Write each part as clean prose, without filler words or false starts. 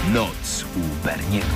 Noc u Berniego.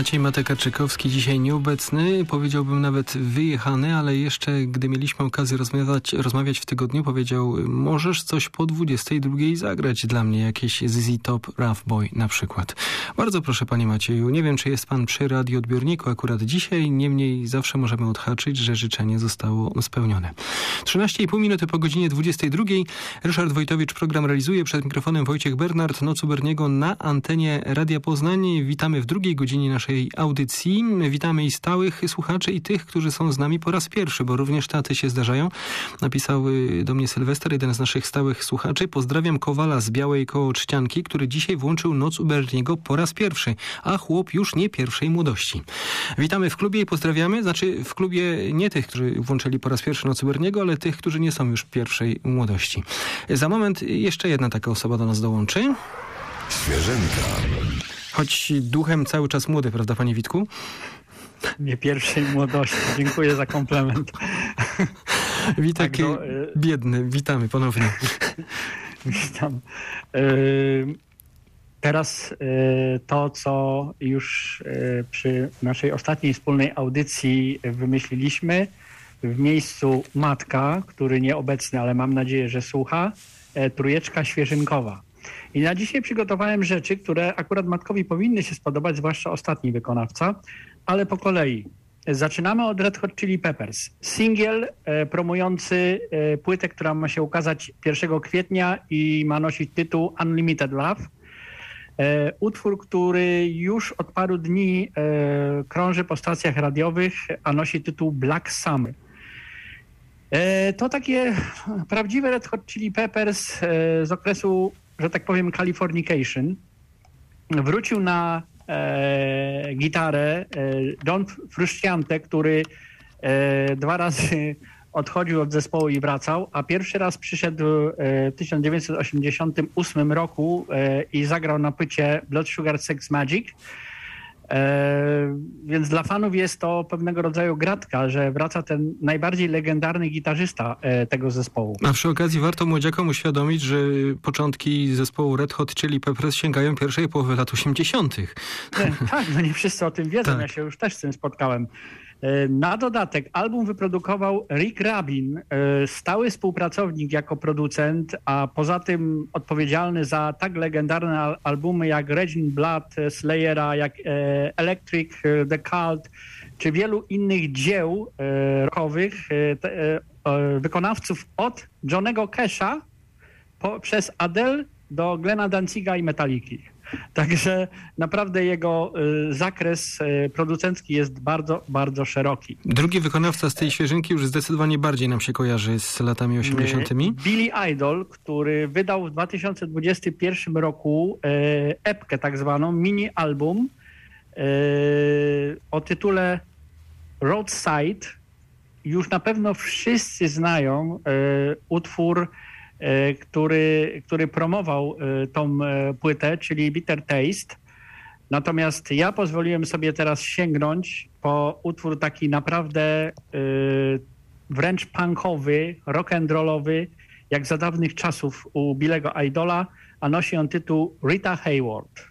Maciej Matekaczykowski dzisiaj nieobecny, powiedziałbym nawet wyjechany, ale jeszcze gdy mieliśmy okazję rozmawiać w tygodniu, powiedział: możesz coś po 22 zagrać dla mnie, jakieś ZZ Top, Rough Boy na przykład. Bardzo proszę, panie Macieju, nie wiem, czy jest pan przy radioodbiorniku akurat dzisiaj, niemniej zawsze możemy odhaczyć, że życzenie zostało spełnione. 13,5 minuty po godzinie 22. Ryszard Wojtowicz program realizuje, przed mikrofonem Wojciech Bernard, Noc u Berniego na antenie Radia Poznań. Witamy w drugiej godzinie naszej audycji. Witamy i stałych słuchaczy, i tych, którzy są z nami po raz pierwszy, bo również taty się zdarzają. Napisał do mnie Sylwester, jeden z naszych stałych słuchaczy. Pozdrawiam Kowala z Białej koło Trzcianki, który dzisiaj włączył Noc u Berniego po raz pierwszy, a chłop już nie pierwszej młodości. Witamy w klubie i pozdrawiamy, znaczy w klubie nie tych, którzy włączyli po raz pierwszy Noc u Berniego, ale tych, którzy nie są już pierwszej młodości. Za moment jeszcze jedna taka osoba do nas dołączy. Świeżynka. Choć duchem cały czas młody, prawda, panie Witku? Nie pierwszej młodości. Dziękuję za komplement. Witek biedny, witamy ponownie. Witam. Teraz to, co już przy naszej ostatniej wspólnej audycji wymyśliliśmy, w miejscu Matka, który nieobecny, ale mam nadzieję, że słucha, trójeczka świeżynkowa. I na dzisiaj przygotowałem rzeczy, które akurat Matkowi powinny się spodobać, zwłaszcza ostatni wykonawca, ale po kolei. Zaczynamy od Red Hot Chili Peppers. Singiel promujący płytę, która ma się ukazać 1 kwietnia i ma nosić tytuł Unlimited Love. Utwór, który już od paru dni krąży po stacjach radiowych, a nosi tytuł Black Summer. To takie prawdziwe Red Hot Chili Peppers z okresu, że tak powiem, Californication. Wrócił na gitarę John Frusciante, który 2 razy odchodził od zespołu i wracał, a pierwszy raz przyszedł w 1988 roku i zagrał na płycie Blood Sugar Sex Magik. Więc dla fanów jest to pewnego rodzaju gratka, że wraca ten najbardziej legendarny gitarzysta tego zespołu. A przy okazji warto młodziakom uświadomić, że początki zespołu Red Hot Chili Peppers sięgają pierwszej połowy lat 80. Tak, no nie wszyscy o tym wiedzą, Tak. Ja się już też z tym spotkałem. Na dodatek album wyprodukował Rick Rubin, stały współpracownik jako producent, a poza tym odpowiedzialny za tak legendarne albumy jak Raging Blood, Slayera, jak Electric, The Cult, czy wielu innych dzieł rockowych wykonawców od Johnnego Casha przez Adele do Glena Danziga i Metalliki. Także naprawdę jego zakres producencki jest bardzo, bardzo szeroki. Drugi wykonawca z tej świeżynki już zdecydowanie bardziej nam się kojarzy z latami 80. Billy Idol, który wydał w 2021 roku epkę tak zwaną, mini album o tytule Roadside. Już na pewno wszyscy znają utwór, który promował tą płytę, czyli Bitter Taste. Natomiast ja pozwoliłem sobie teraz sięgnąć po utwór taki naprawdę wręcz punkowy, rock'n'rollowy, jak za dawnych czasów u Billego Idola, a nosi on tytuł Rita Hayworth.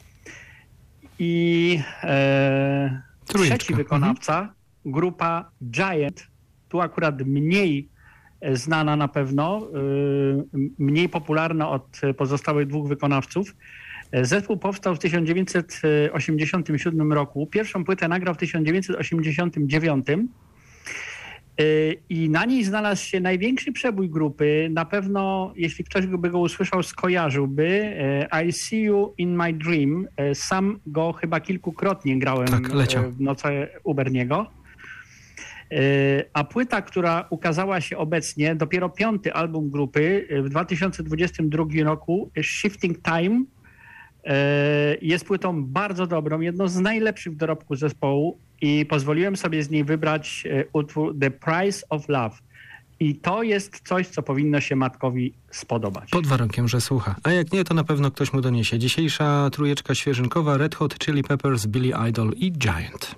I trzeci wykonawca, grupa Giant, tu akurat mniej znana na pewno, mniej popularna od pozostałych 2 wykonawców. Zespół powstał w 1987 roku. Pierwszą płytę nagrał w 1989 i na niej znalazł się największy przebój grupy. Na pewno, jeśli ktoś by go usłyszał, skojarzyłby I See You in My Dream. Sam go chyba kilkukrotnie grałem w Noce u Berniego. A płyta, która ukazała się obecnie, dopiero 5. album grupy w 2022 roku, Shifting Time, jest płytą bardzo dobrą, jedną z najlepszych w dorobku zespołu i pozwoliłem sobie z niej wybrać utwór The Price of Love. I to jest coś, co powinno się Matkowi spodobać. Pod warunkiem, że słucha. A jak nie, to na pewno ktoś mu doniesie. Dzisiejsza trójeczka świeżynkowa Red Hot Chili Peppers, Billy Idol i Giant.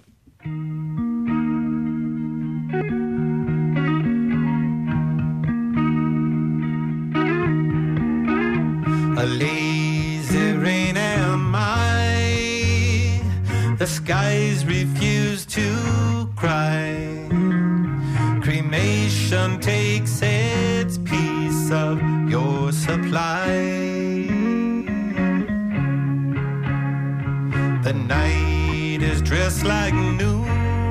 A lazy rain am I, The skies refuse to cry. Cremation takes its piece of your supply. The night is dressed like noon.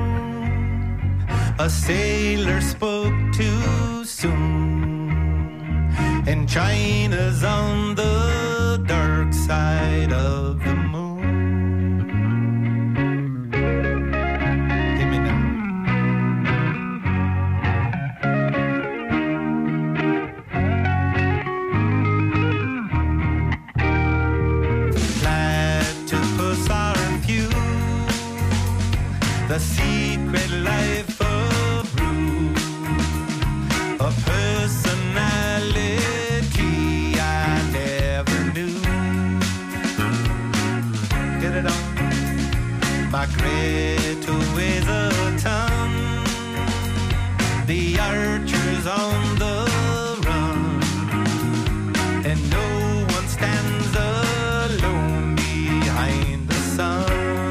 A sailor spoke too soon. And China's on the dark side of the moon. The secret life of Rue, a personality I never knew. Get it on. Margaret weighs a ton. The archer's on the run, and no one stands alone behind the sun.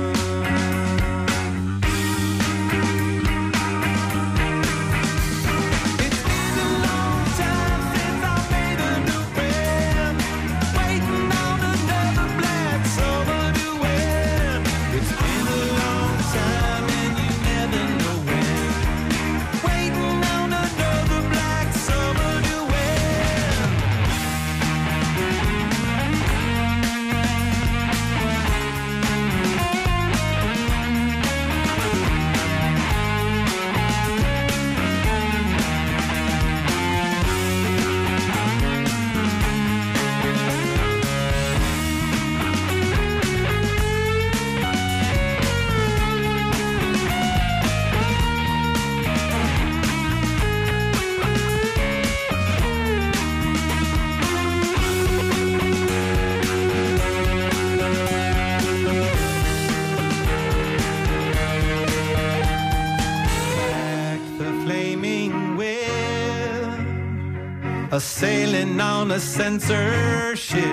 A sailing on a censorship,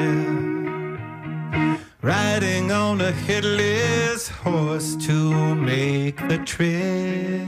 riding on a headless horse to make the trip.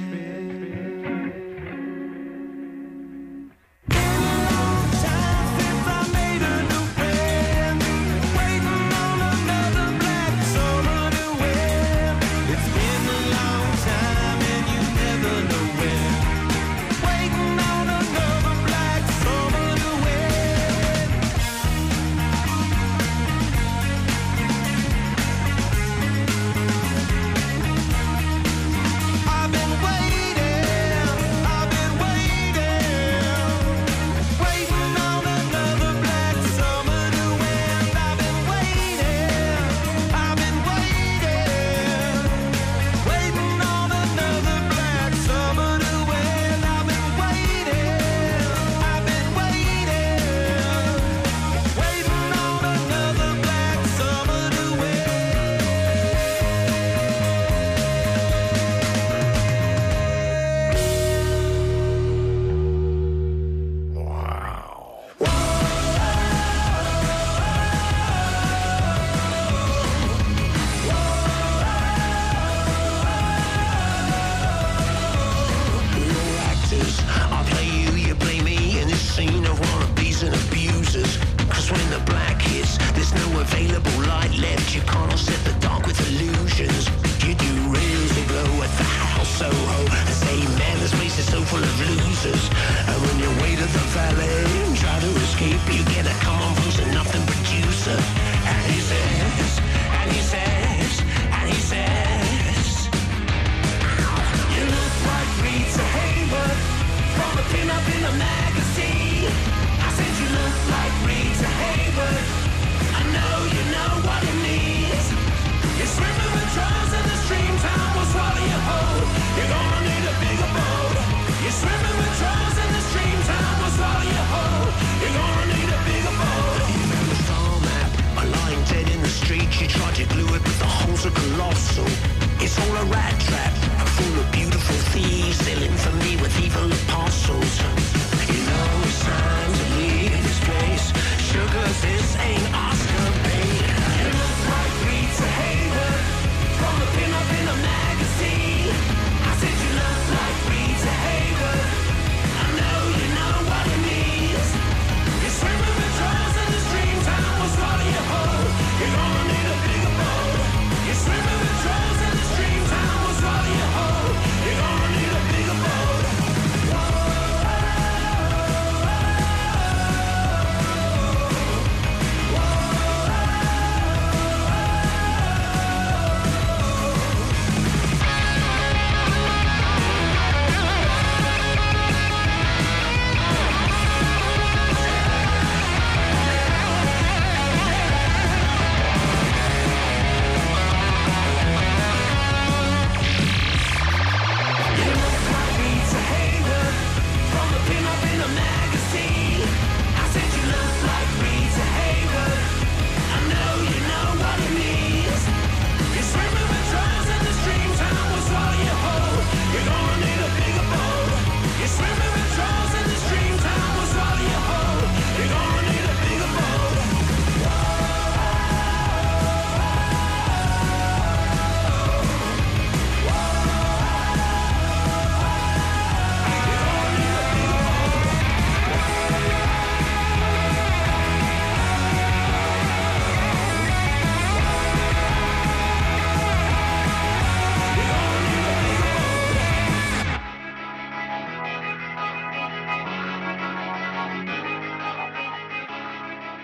You're swimming with trolls in the stream, time will swallow you whole.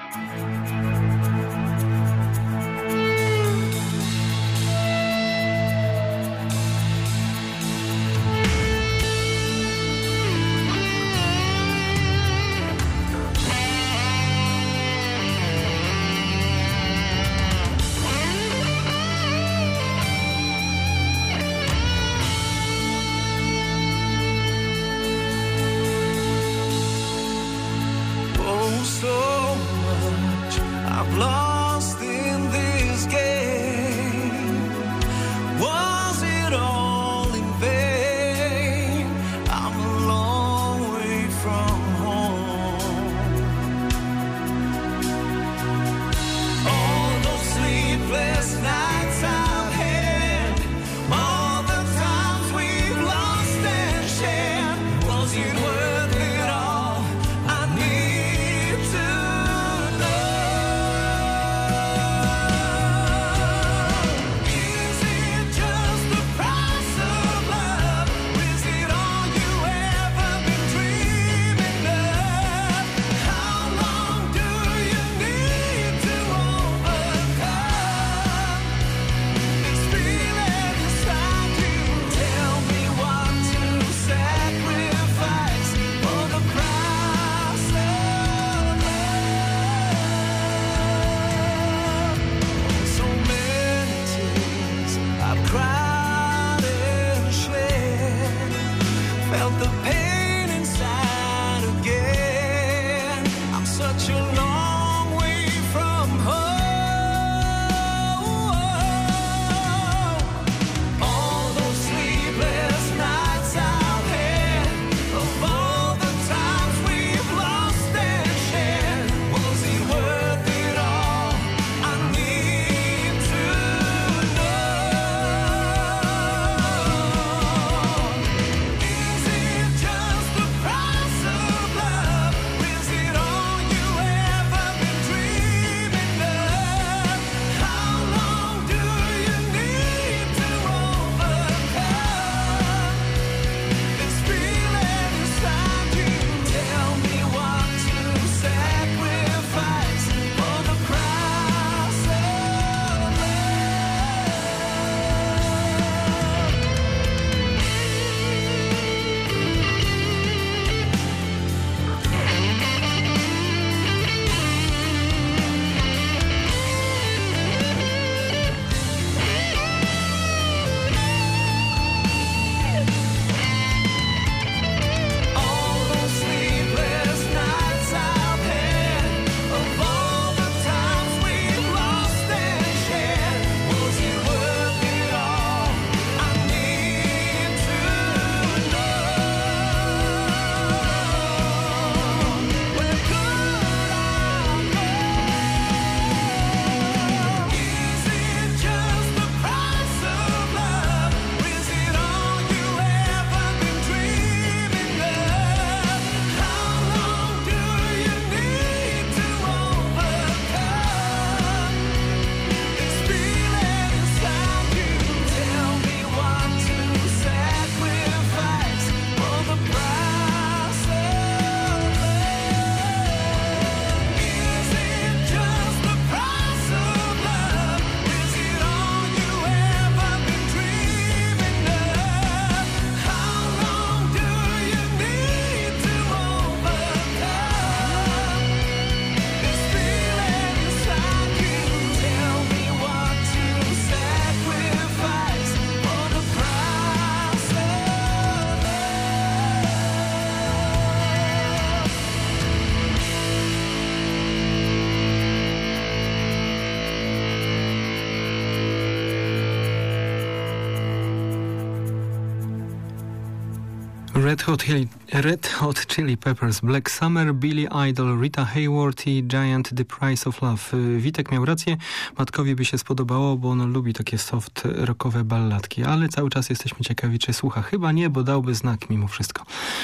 Red Hot Chili Peppers, Black Summer, Billy Idol, Rita Hayworth i Giant, The Price of Love. Witek miał rację, Matkowi by się spodobało, bo on lubi takie soft rockowe balladki, ale cały czas jesteśmy ciekawi, czy słucha. Chyba nie, bo dałby znak mimo wszystko.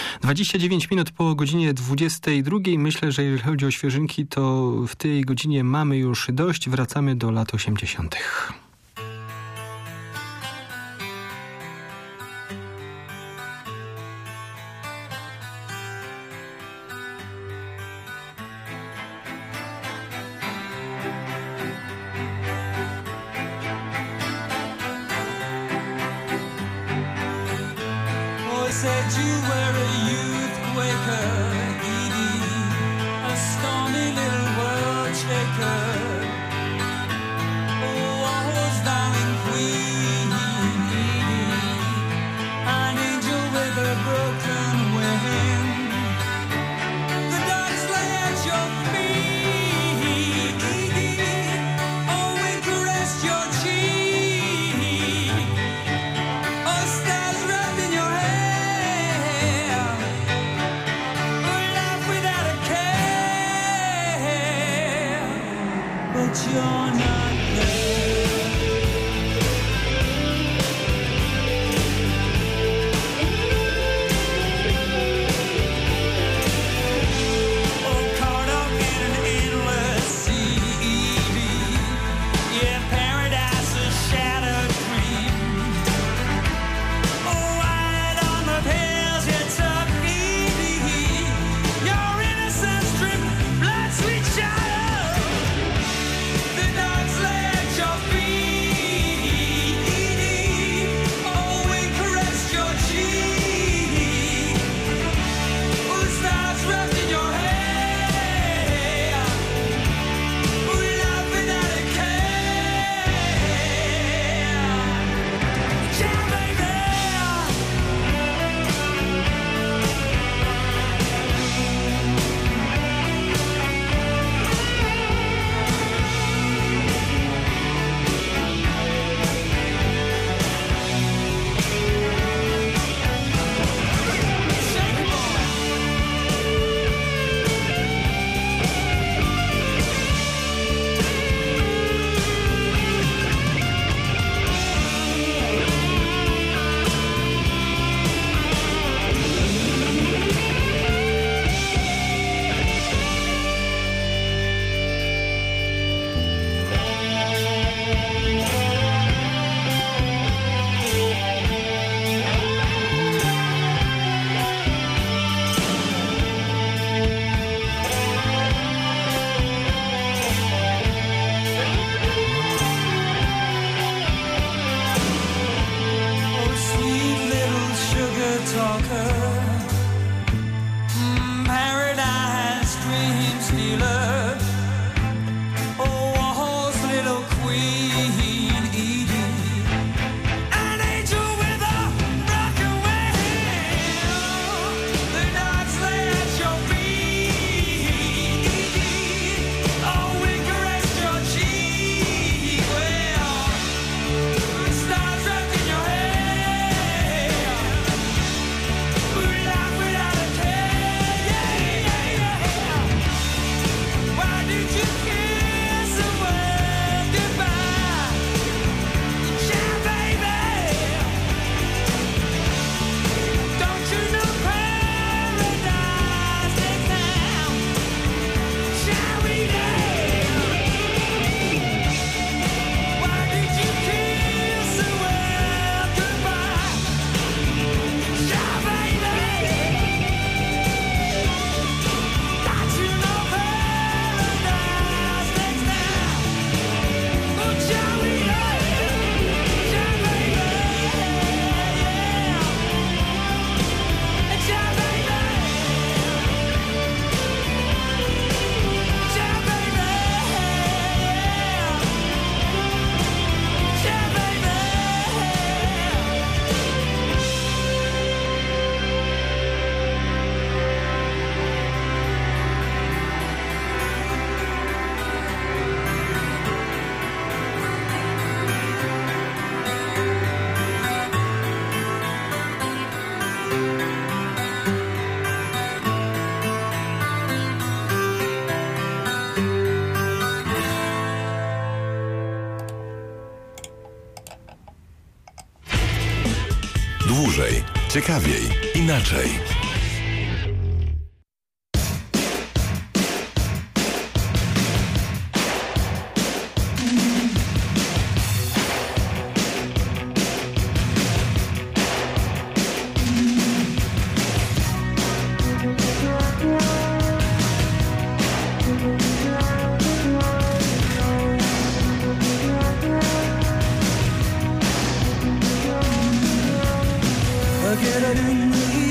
29 minut po godzinie 22. Myślę, że jeżeli chodzi o świeżynki, to w tej godzinie mamy już dość. Wracamy do lat 80. said you were a youth quaker, Edie, a stormy little world shaker. Oh, Warhol's darling queen, Edie, an angel with a broken wing. The dogs lay at your feet, Edie, oh, we caressed your cheek. Oh, stars wrapped in your hair, we laugh without a care, but you're not there. Oh, caught up in an endless sea, yeah, paradise a shattered dream. Oh, wide on the pills you took, Edie, your innocence stripped, blood sweet child. The dogs lay at your feet, Edie, oh, we caressed your cheek. Oh, stars wrapped in your hair, we laugh without a care. Yeah, baby. Shake it, boy. Oh, sweet little sugar talker, paradise dream stealer. Oh, Warhol's little queen, Edie, an angel with a broken wing. The dogs lay at your feet, Edie, oh, we caressed your cheek. Well, stars wrapped in your hair, we laugh without a care. Yeah, yeah, yeah. Why did you kiss the world goodbye? Yeah, baby. Don't you know paradise next time? Shall we dance? Why did you kiss the world goodbye? Yeah, baby. Don't you know paradise next time? Oh, shall we dance? Yeah, baby. Yeah, baby. Yeah, baby. Yeah, baby. Dłużej, ciekawiej, inaczej. Forget it in the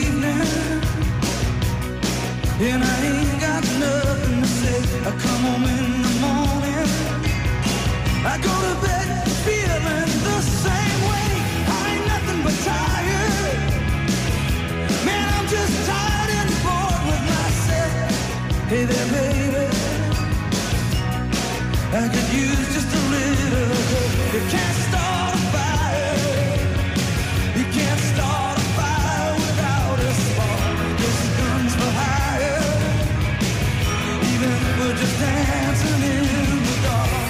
I could use just a little. You can't start a fire. You can't start a fire without a spark. This gun's for hire. Even if we're just dancing in the dark.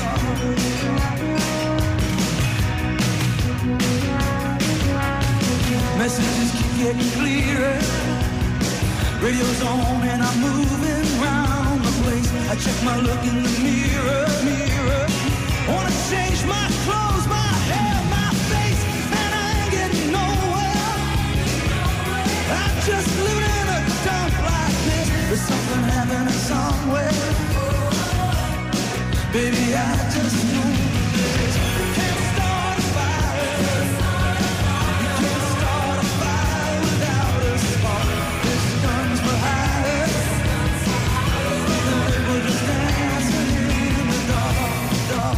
Messages keep getting clearer. Radio's on and I'm moving round the place. I check my look in the mirror. Wanna change my clothes, my hair, my face, and I ain't getting nowhere. I'm just living in a dump like this. There's something happening somewhere. Baby, I just know this. You can't start a fire. You can't start a fire without a spark. This gun's for hire. We're just dancing in the dark.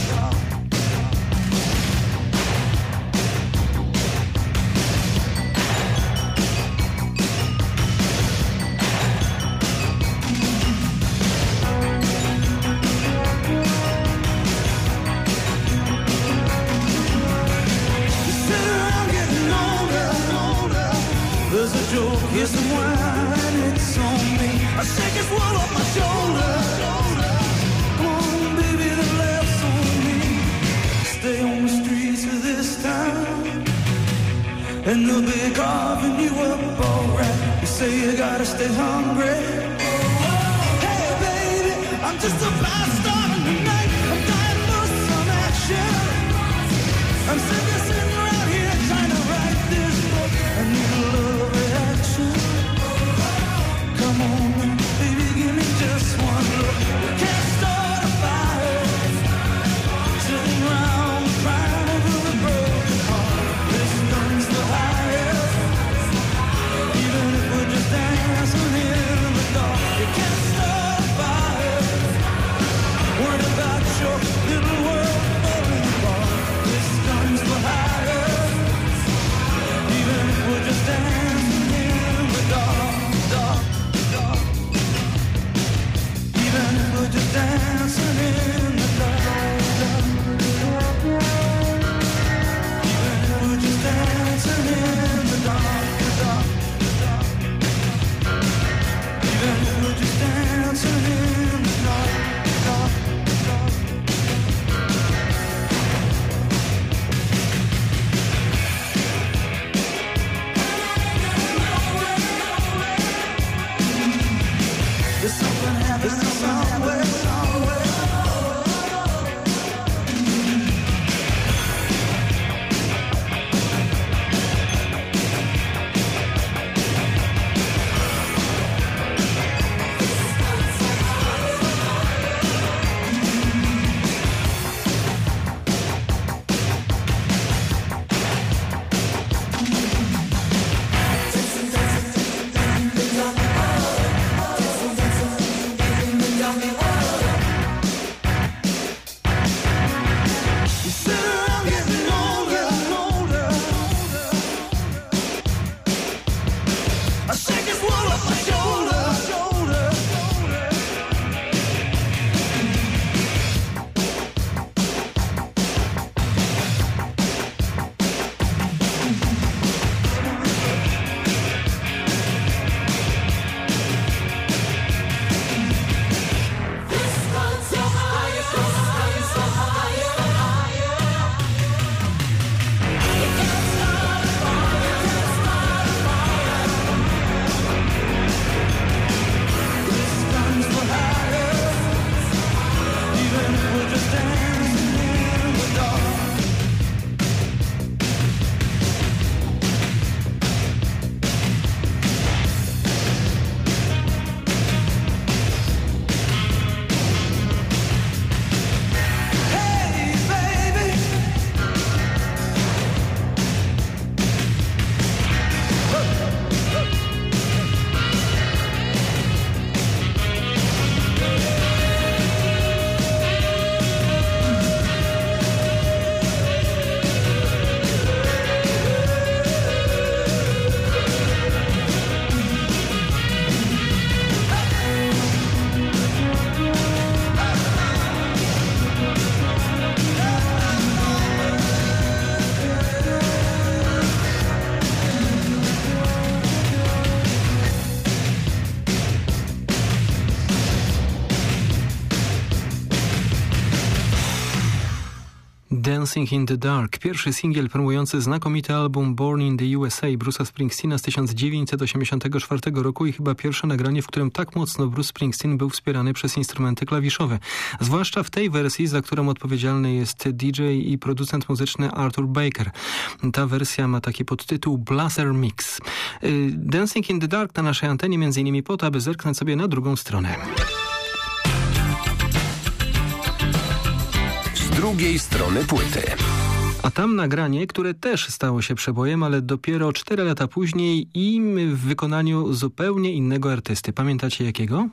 There's a joke, here's some wine, it's on me. I shake his wall off my shoulder. Come on, baby, the laughs on me. Stay on the streets of this town, and they'll be carving you up alright. You say you gotta stay hungry. Hey, baby, I'm just about starting tonight. I'm dying for some action. I'm sick of sitting around here trying to write this book. I need a love reaction. Come on, baby, give me just one look. Can't start a fire. Sitting around crying over a broken heart. This gun's the highest. Even if we're just dancing in the dark. You can't start a fire. Worried about your little world falling apart. This gun's the highest. Even if we're just dancing in the dark. Even if we're just dancing in the dark. Even if we're just dancing in the dark. Even if we're just dancing in the dark. There's something happening somewhere. Dancing in the Dark, pierwszy singiel promujący znakomity album Born in the USA Bruce'a Springsteena z 1984 roku i chyba pierwsze nagranie, w którym tak mocno Bruce Springsteen był wspierany przez instrumenty klawiszowe. Zwłaszcza w tej wersji, za którą odpowiedzialny jest DJ i producent muzyczny Arthur Baker. Ta wersja ma taki podtytuł Blazer Mix. Dancing in the Dark na naszej antenie między innymi po to, aby zerknąć sobie na drugą stronę. Z drugiej strony płyty. A tam nagranie, które też stało się przebojem, ale dopiero 4 lata później i w wykonaniu zupełnie innego artysty. Pamiętacie jakiego?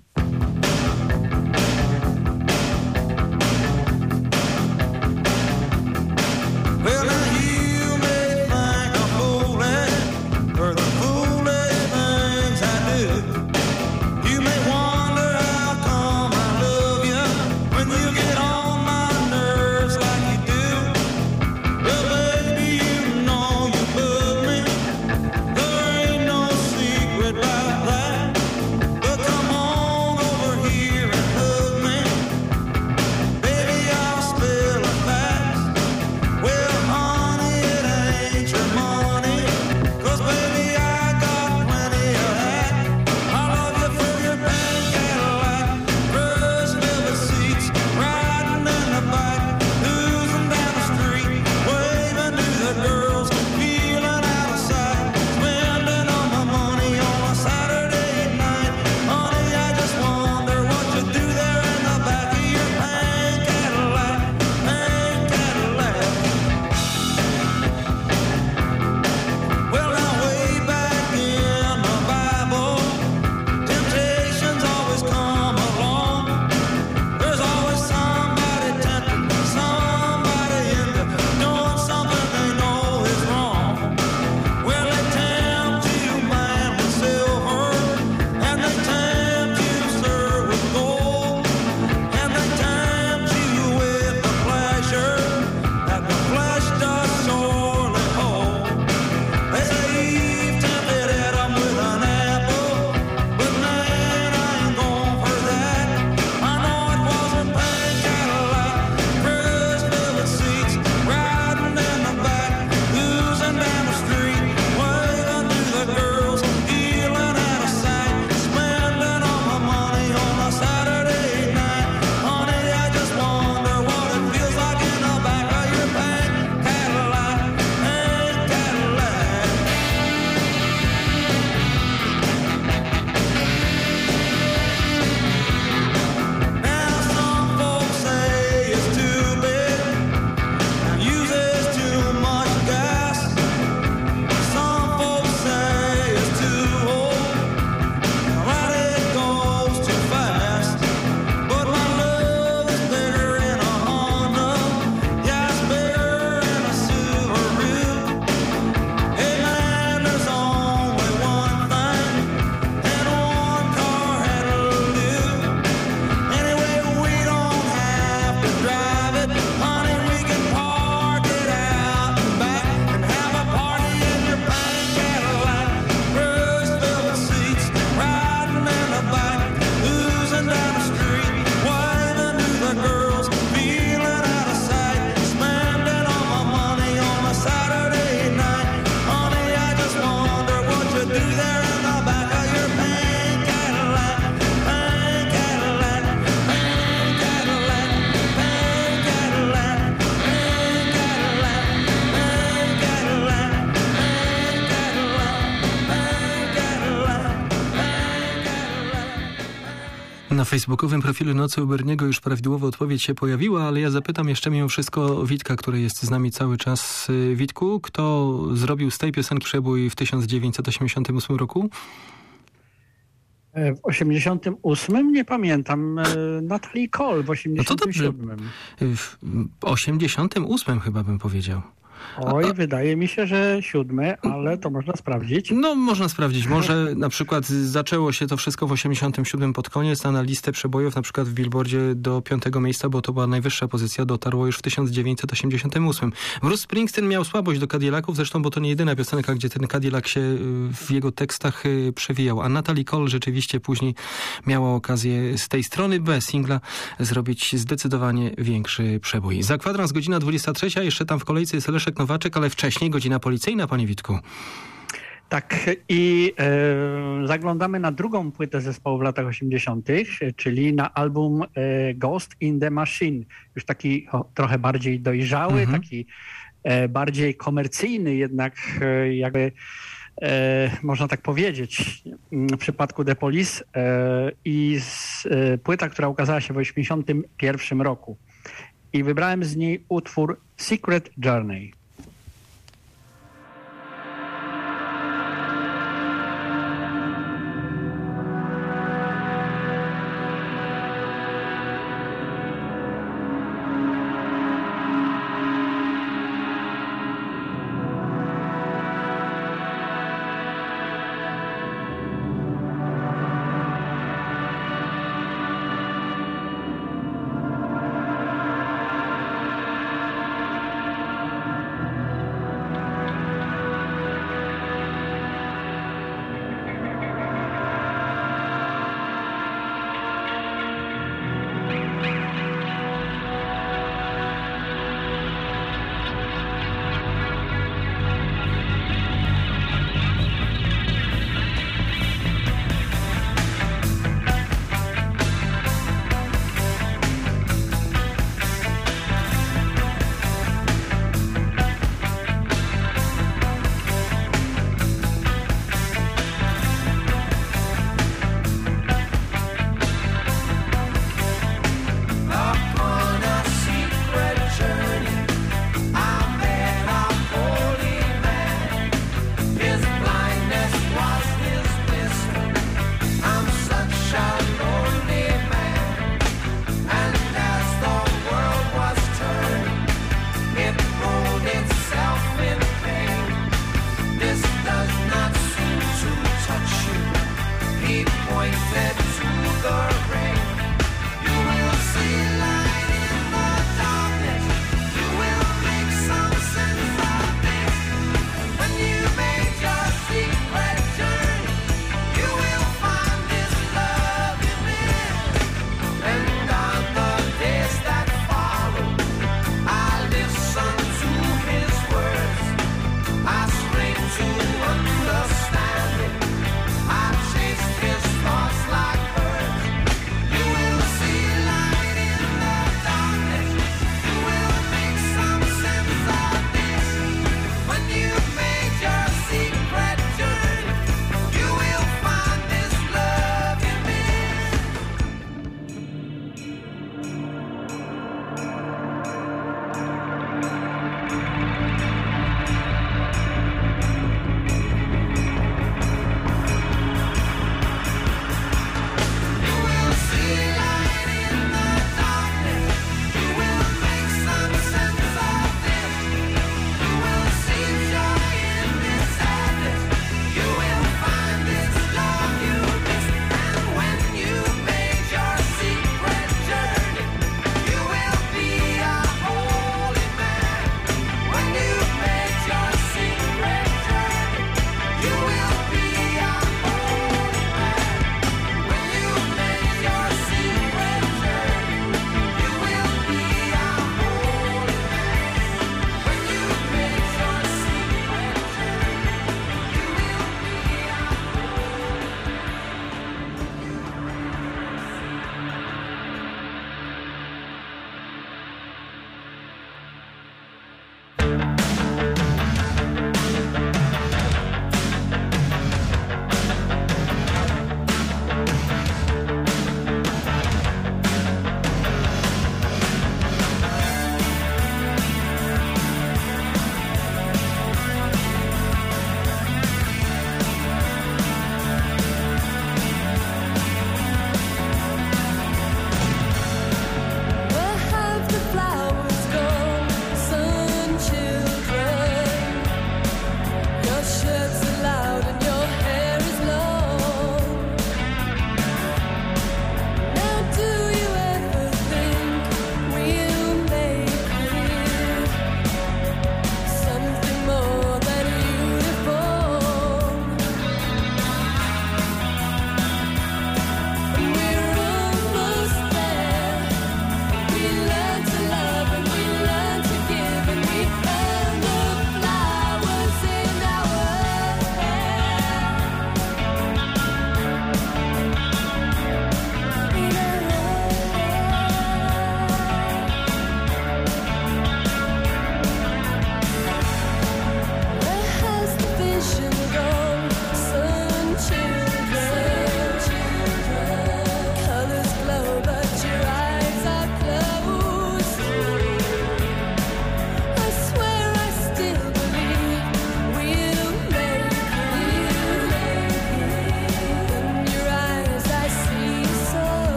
Na facebookowym profilu Nocy u Berniego już prawidłowa odpowiedź się pojawiła, ale ja zapytam jeszcze mimo wszystko Witka, który jest z nami cały czas. Witku, kto zrobił z tej piosenki przebój w 1988 roku? W 88 nie pamiętam. Natalie Cole w 87. No to dobrze. W 88 chyba bym powiedział. Oj, wydaje mi się, że 7, ale to można sprawdzić. No, można sprawdzić. Może na przykład zaczęło się to wszystko w 87 pod koniec, a na listę przebojów na przykład w Billboardzie do 5. miejsca, bo to była najwyższa pozycja, dotarło już w 1988. Bruce Springsteen miał słabość do Cadillaców, zresztą, bo to nie jedyna piosenka, gdzie ten Cadillac się w jego tekstach przewijał. A Natalie Cole rzeczywiście później miała okazję z tej strony B singla zrobić zdecydowanie większy przebój. Za kwadrans godzina 23, jeszcze tam w kolejce jest Leszek Nowaczek, ale wcześniej godzina policyjna, panie Witku. Tak, i zaglądamy na drugą płytę zespołu w latach 80., czyli na album Ghost in the Machine. Już taki trochę bardziej dojrzały, taki bardziej komercyjny jednak jakby można tak powiedzieć w przypadku The Police i płyta, która ukazała się w 1981 roku. I wybrałem z niej utwór Secret Journey.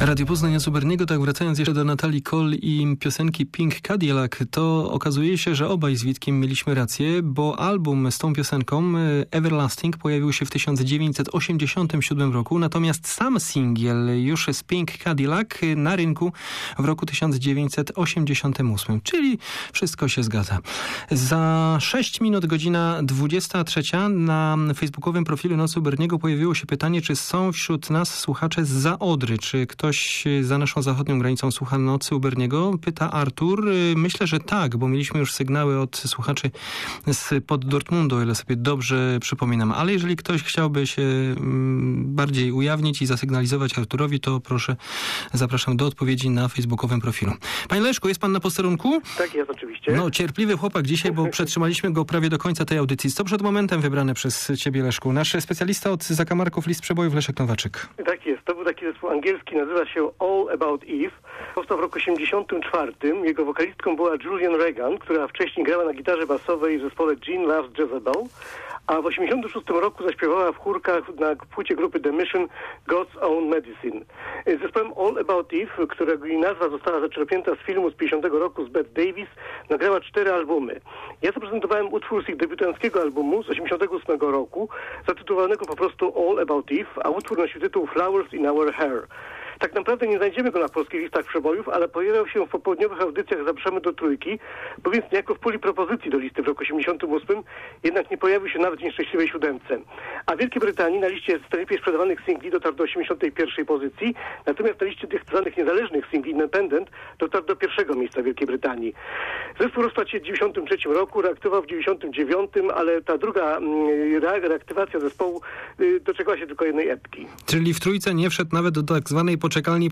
Radio Poznań Jana Suberniego, tak wracając jeszcze do Natalii Cole i piosenki Pink Cadillac, to okazuje się, że obaj z Witkiem mieliśmy rację, bo album z tą piosenką Everlasting pojawił się w 1987 roku, natomiast sam singiel już z Pink Cadillac na rynku w roku 1988, czyli wszystko się zgadza. Za 6 minut, godzina 23, na facebookowym profilu Nocy Uberniego pojawiło się pytanie, czy są wśród nas słuchacze zza Odry, czy ktoś za naszą zachodnią granicą słucha Nocy Uberniego? Pyta Artur. Myślę, że tak, bo mieliśmy już sygnały od słuchaczy spod Dortmundu, o ile sobie dobrze przypominam. Ale jeżeli ktoś chciałby się bardziej ujawnić i zasygnalizować Arturowi, to proszę, zapraszam do odpowiedzi na facebookowym profilu. Panie Leszku, jest pan na posterunku? Tak jest, oczywiście. No, cierpliwy chłopak dzisiaj, bo przetrzymaliśmy go prawie do końca tej audycji. Co przed momentem wybrane przez ciebie, Leszku? Nasz specjalista od zakamarków list przebojów, Leszek Nowaczyk. Tak jest. To był taki zespół angielski, nazywa się All About Eve. Powstał w roku 1984. Jego wokalistką była Julian Regan, która wcześniej grała na gitarze basowej w zespole Gene Loves Jezebel, a w 1986 roku zaśpiewała w chórkach na płycie grupy The Mission God's Own Medicine. Z zespołem All About Eve, którego jej nazwa została zaczerpnięta z filmu z 50 roku z Bette Davis, nagrała 4 albumy. Ja zaprezentowałem utwór z ich debiutanckiego albumu z 1988 roku, zatytułowanego po prostu All About Eve, a utwór nosił tytuł Flowers in Our Hair. Tak naprawdę nie znajdziemy go na polskich listach przebojów, ale pojawiał się w popołudniowych audycjach Zapraszamy do Trójki, bo więc niejako w puli propozycji do listy w roku 1988, jednak nie pojawił się nawet w nieszczęśliwej 7. A w Wielkiej Brytanii na liście najlepiej sprzedawanych singli dotarł do 81. pozycji, natomiast na liście tych tzw. niezależnych singli Independent dotarł do 1. miejsca w Wielkiej Brytanii. Zespół rozpadł się w 1993 roku, reaktywował w 1999, ale ta druga reaktywacja zespołu doczekała się tylko jednej epki. Czyli w trójce nie wszedł nawet do tak zwanej poczekalni.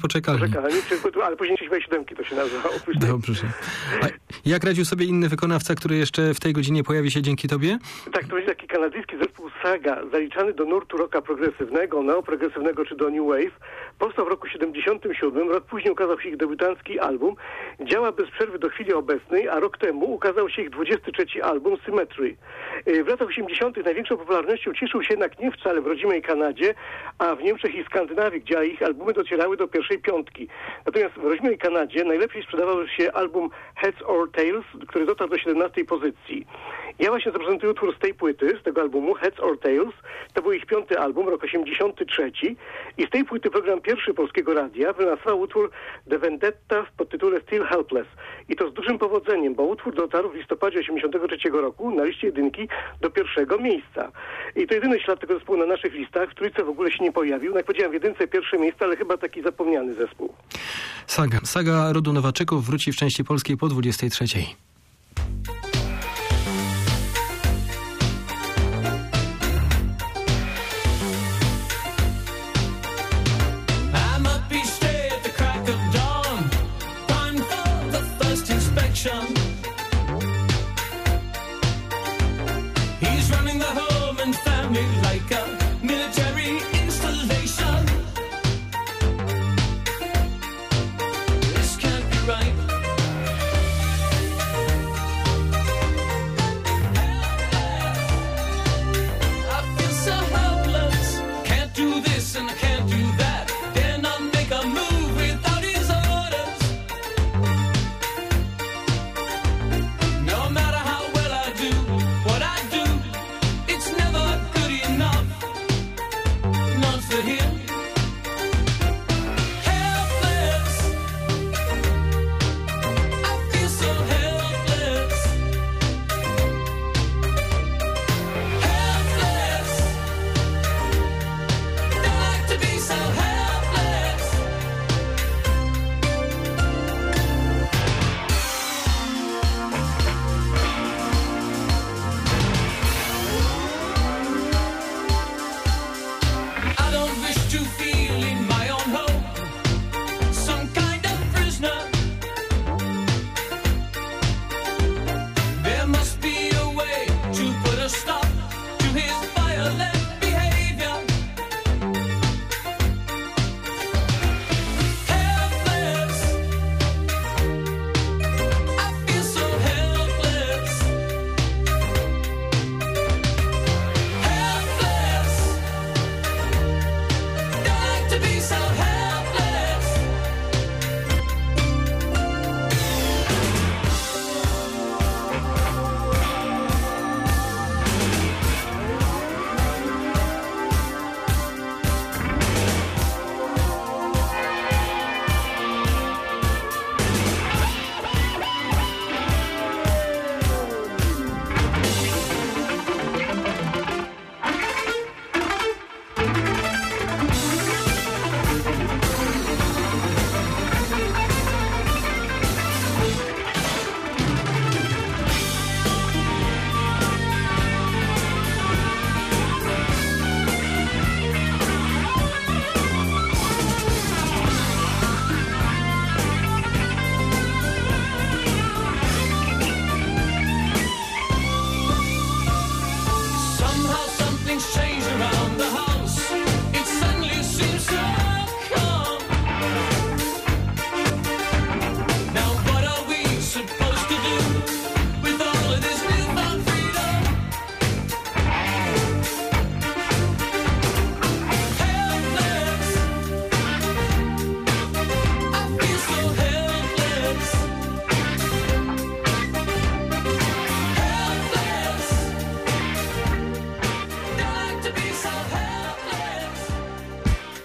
Ale później 7 to się nazywa. Dobrze. A jak radził sobie inny wykonawca, który jeszcze w tej godzinie pojawi się dzięki tobie? Tak, to jest taki kanadyjski zespół Saga, zaliczany do nurtu rocka progresywnego, neoprogresywnego czy do New Wave. Powstał w roku 1977, rok później ukazał się ich debiutancki album. Działa bez przerwy do chwili obecnej, a rok temu ukazał się ich 23. album Symmetry. W latach 80. największą popularnością cieszył się jednak nie wcale w rodzimej Kanadzie, a w Niemczech i Skandynawii, gdzie ich albumy docierały do pierwszej 5. Natomiast w rodzimej Kanadzie najlepiej sprzedawał się album Heads or Tails, który dotarł do 17. pozycji. Ja właśnie zaprezentuję utwór z tej płyty, z tego albumu Heads or Tails. To był ich 5. album, rok 83. I z tej płyty program pierwszy Polskiego Radia wylansował utwór The Vendetta pod tytułem Still Helpless. I to z dużym powodzeniem, bo utwór dotarł w listopadzie 83 roku na liście jedynki do 1. miejsca. I to jedyny ślad tego zespołu na naszych listach. W trójce w ogóle się nie pojawił. No jak powiedziałem, w jedynce 1. miejsce, ale chyba taki zapomniany zespół. Saga rodu Nowaczyków wróci w części polskiej po 23.